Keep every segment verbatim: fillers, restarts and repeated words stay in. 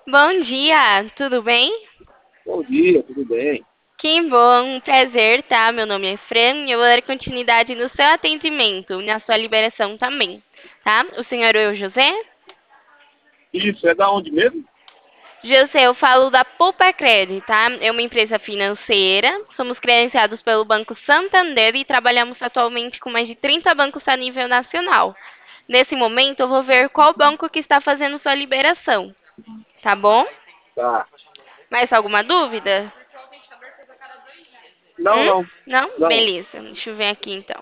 Bom dia, tudo bem? Bom dia, tudo bem? Que bom, um prazer, tá? Meu nome é Fran e eu vou dar continuidade no seu atendimento, na sua liberação também, tá? O senhor é o José? Isso, é da onde mesmo? José, eu falo da Poupa Cred, tá? É uma empresa financeira, somos credenciados pelo Banco Santander e trabalhamos atualmente com mais de trinta bancos a nível nacional. Nesse momento, eu vou ver qual banco que está fazendo sua liberação, tá bom? Tá. Mais alguma dúvida? Não, Hum? não, Não? não. Beleza, deixa eu ver aqui então.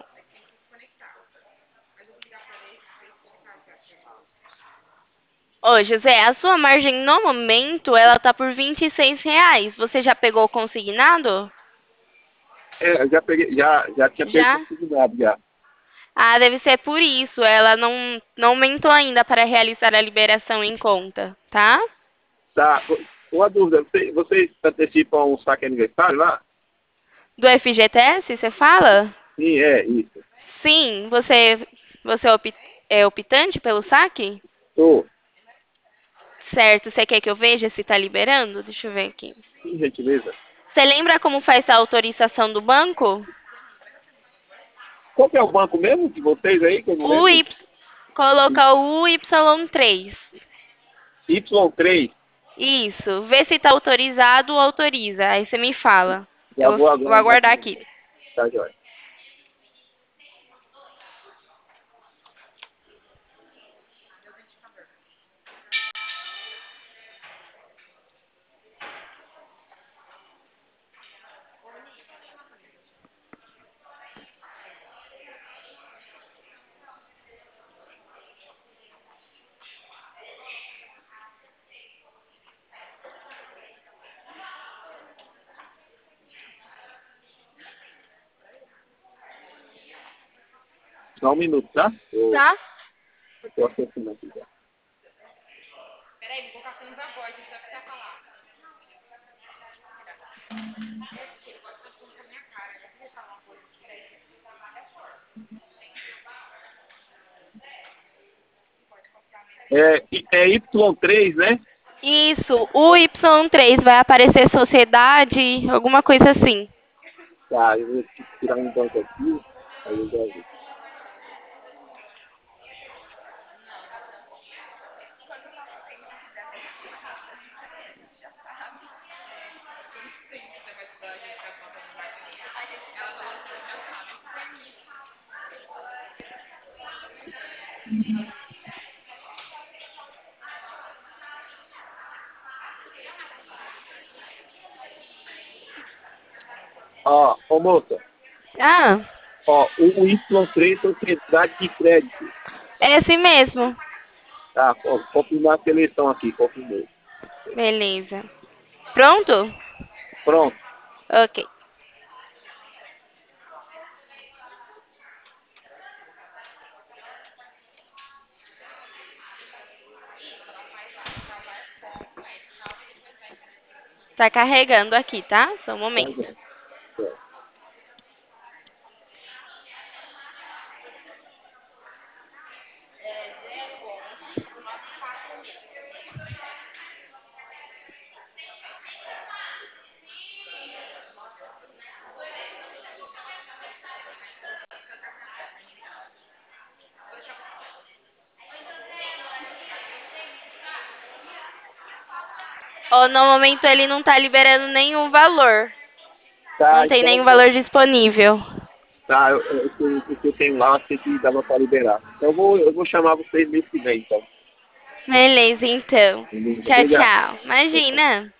Ô, José, a sua margem no momento, ela tá por vinte e seis reais. Você já pegou o consignado? É, eu já peguei, já, já tinha pego Já? consignado já. Ah, deve ser por isso. Ela não, não aumentou ainda para realizar a liberação em conta, tá? Tá. Uma dúvida, você- vocês antecipam um saque aniversário lá? Do F G T S, você fala? Sim, é, isso. Sim, você, você é opi- é optante pelo saque? Tô. Certo, você quer que eu veja se tá liberando? Deixa eu ver aqui. Sim, gentileza. Você lembra como faz a autorização do banco? Qual que é o banco mesmo de vocês aí, que eu não O lembro? Y, coloca o U Y três. Y três. Isso. Vê se tá autorizado ou autoriza. Aí você me fala. Já Eu vou vou vou aguardar aguardar aqui. aqui. Tá, joia. Só um minuto, tá? Eu, Tá? eu tô acessando aqui já. É, é Y três, né? Isso. O Y três vai aparecer sociedade, alguma coisa assim. Tá, eu vou tirar um banco aqui. Aí eu já vi. Ó, ô moça, Ah, ó, o Y três Sociedade de Crédito. é esse mesmo. Tá, ó, confirmar a seleção aqui, confirmei. Beleza. Pronto? Pronto. Ok. Tá carregando aqui, tá? Só um Tá, momento. já. Certo. Ó, no momento ele não tá liberando nenhum valor. Não Tá, tem então, nenhum valor disponível. tá, eu, eu, eu, o que eu tenho lá, achei que dava para liberar. Então eu vou, eu vou chamar vocês mês que vem, então. Beleza, então. Tchau, Obrigado. tchau. Tchau, tchau. Imagina.